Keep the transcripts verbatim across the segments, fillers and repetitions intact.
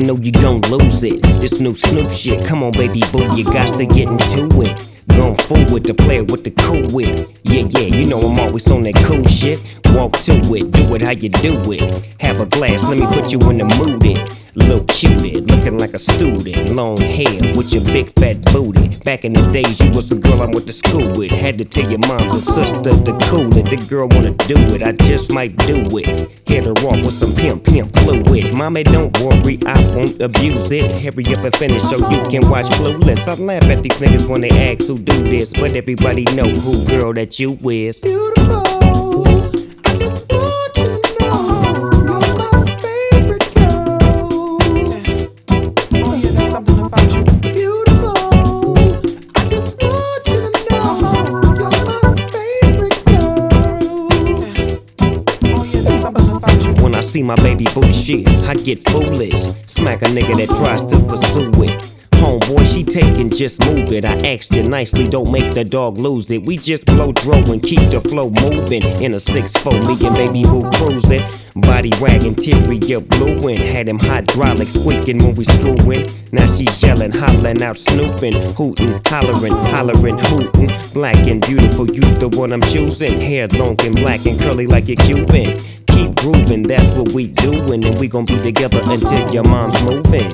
know you gon' lose it. This new Snoop shit, come on baby boo, you got to get into it. Going forward to play with the cool wit. Yeah, yeah, you know I'm always on that cool shit. Walk to it, do it how you do it. Have a glass, let me put you in the mood it. Little cutie, looking like a student. Long hair with your big fat booty. Back in the days you was the girl I went to school with. Had to tell your mom and sister to cool it. The girl wanna do it, I just might do it. Hit her off with some pimp, pimp fluid. Mommy don't worry, I won't abuse it. Hurry up and finish so you can watch Clueless. I laugh at these niggas when they ask who do this, but everybody know who girl that you is. Beautiful, I just want you to know you're my favorite girl. Oh yeah, there's something about you. Beautiful, I just want you to know you're my favorite girl. Oh yeah, there's something about you. When I see my baby boo shit, I get foolish. Smack a nigga that tries to pursue it. Homeboy, she taking, just move it. I asked you nicely, don't make the dog lose it. We just blow dro and keep the flow moving. In a six four, me and baby boo cruising. Body wagging, interior blueing. Had them hydraulics squeaking when we screwing. Now she's yelling, hollering out, snooping, hooting, hollering, hollering, hooting. Black and beautiful, you the one I'm choosing. Hair long and black and curly like a Cuban. Keep grooving, that's what we doing, and we gon' be together until your mom's moving.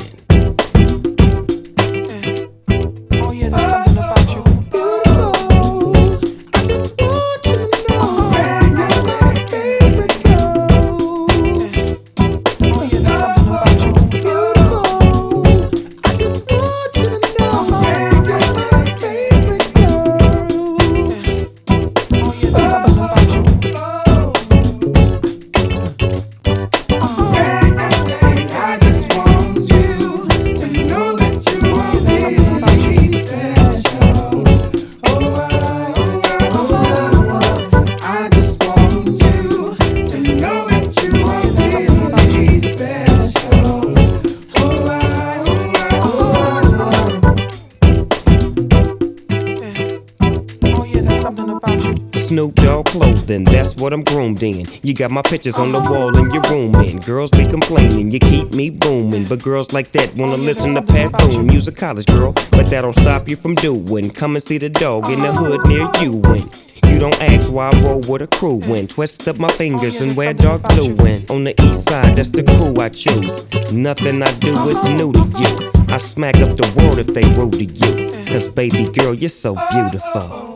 Snoop Dogg clothing, that's what I'm groomed in. You got my pictures on the wall in your room, and girls be complaining, you keep me booming. But girls like that wanna listen to Pat Boone. You's a college girl, but that don't stop you from doing. Come and see the dog in the hood near you. And you don't ask why I roll with a crew when twist up my fingers and wear dark blue. And on the east side, that's the crew I choose. Nothing I do is new to you. I smack up the world if they rude to you. Cause baby girl, you're so beautiful.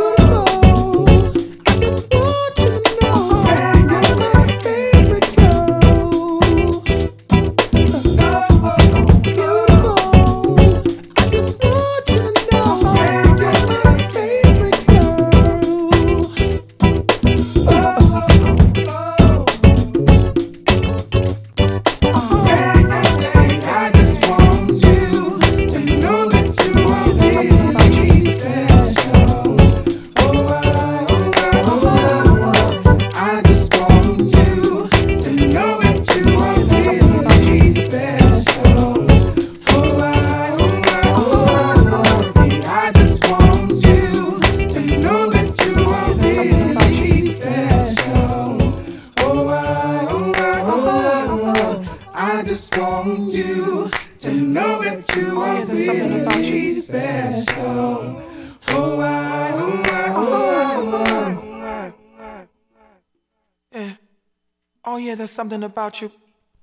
I just want you to know that you are really special. Oh, I, oh, I, oh, I, oh, I. Yeah. Oh, yeah, there's something about you.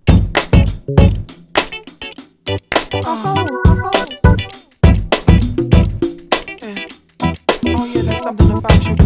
Uh-huh. Yeah. Oh, yeah, there's something about you.